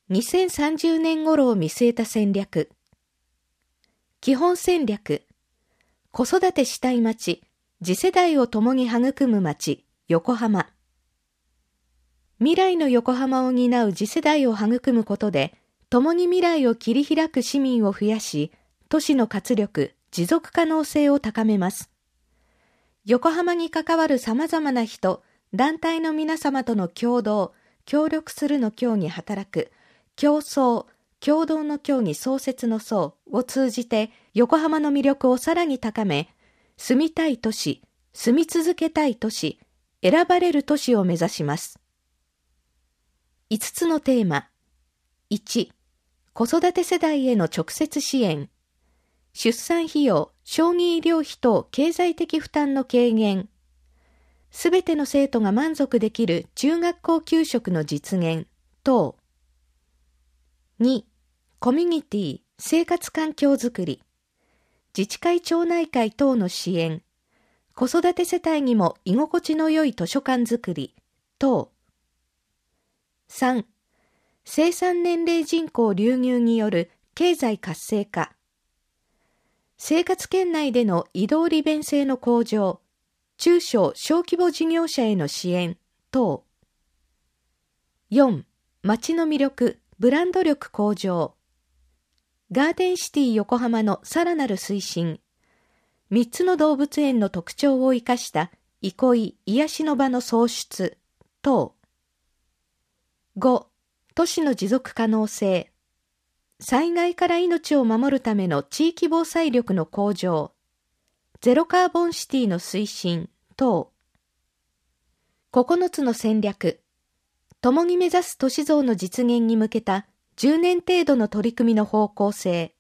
2030年頃を見据えた戦略。基本戦略。子育てしたい町、次世代を共に育む町、横浜。未来の横浜を担う次世代を育むことで、共に未来を切り開く市民を増やし、都市の活力、持続可能性を高めます。横浜に関わる様々な人、団体の皆様との協同、協力するの協に働く、競争、共同の協に創設の創を通じて横浜の魅力をさらに高め、住みたい都市、住み続けたい都市、選ばれる都市を目指します。5つのテーマ。1、子育て世代への直接支援。出産費用、小児医療費等経済的負担の軽減。すべての生徒が満足できる中学校給食の実現等。2、コミュニティ、生活環境づくり。自治会町内会等の支援。子育て世帯にも居心地の良い図書館づくり等。3、生産年齢人口流入による経済活性化。生活圏内での移動利便性の向上。中小・小規模事業者への支援等。4、街の魅力、ブランド力向上。ガーデンシティ横浜のさらなる推進。3つの動物園の特徴を生かした憩い、癒しの場の創出等。5、都市の持続可能性。災害から命を守るための地域防災力の向上。ゼロカーボンシティの推進等。9つの戦略。共に目指す都市像の実現に向けた10年程度の取り組みの方向性。